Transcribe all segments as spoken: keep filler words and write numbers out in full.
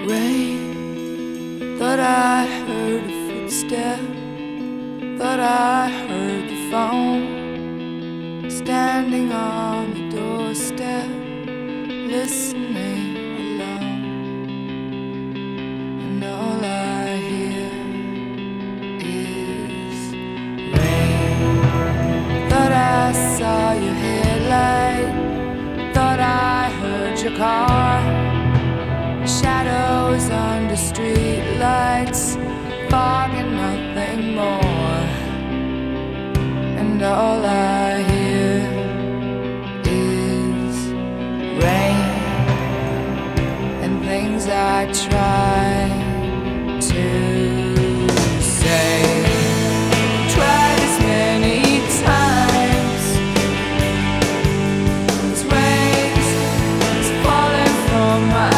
Rain, thought I heard a footstep, thought I heard the phone, standing on the doorstep, listening alone. And all I hear is rain. Thought I saw your headlight, thought I heard your car, shadows under street lights, fog and nothing more. And all I hear is rain and things I try to say. Tried as many times, this rain is falling from my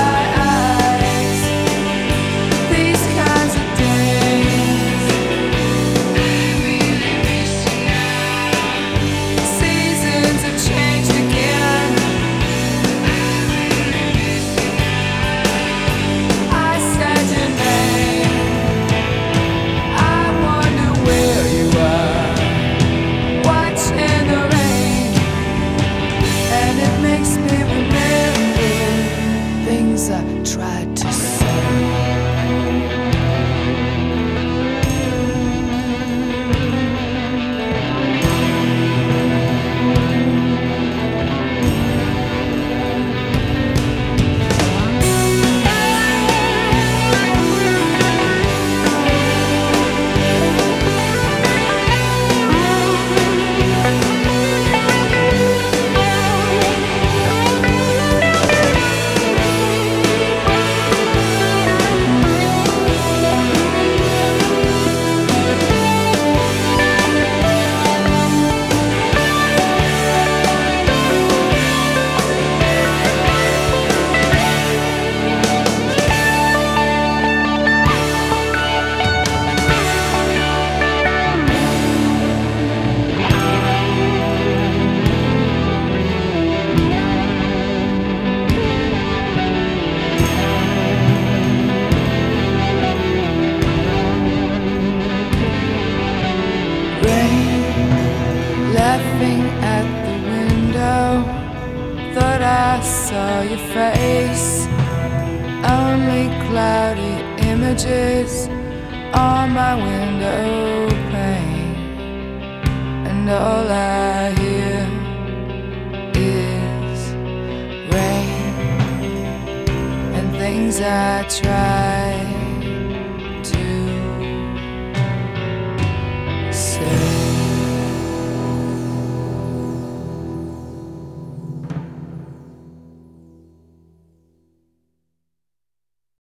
I tried to say. Laughing at the window, thought I saw your face. Only cloudy images on my window pane. And all I hear is rain and things I try